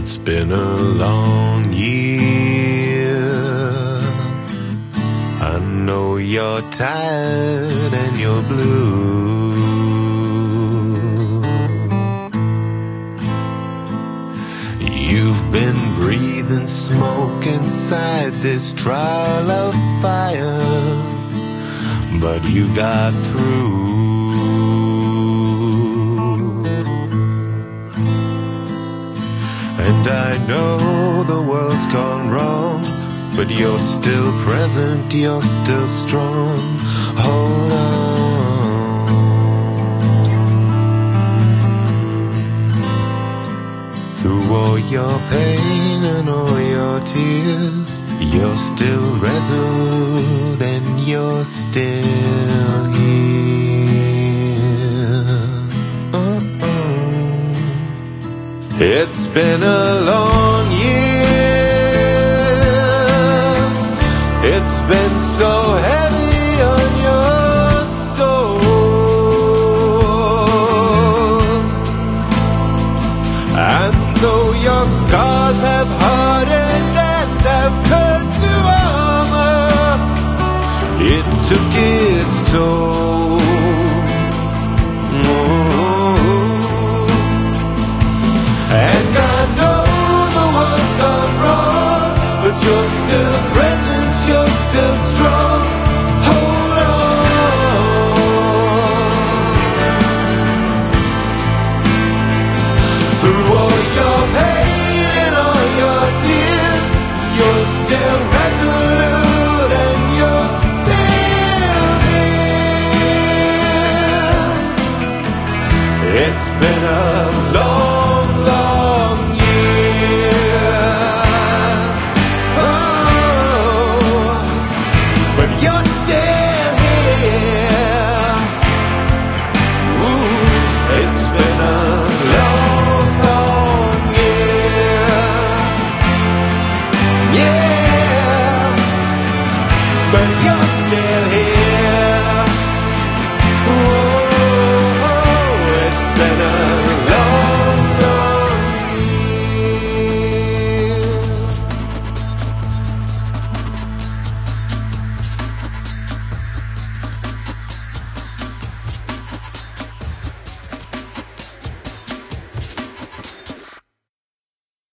It's been a long year. I know you're tired and you're blue. You've been breathing smoke inside this trial of fire, but you got through. And I know the world's gone wrong, but you're still present, you're still strong. Hold on. Through all your pain and all your tears, you're still resolute and you're still here. It's been a long year. It's been so heavy on your soul. And though your scars have hardened and have turned to armor, it took its toll.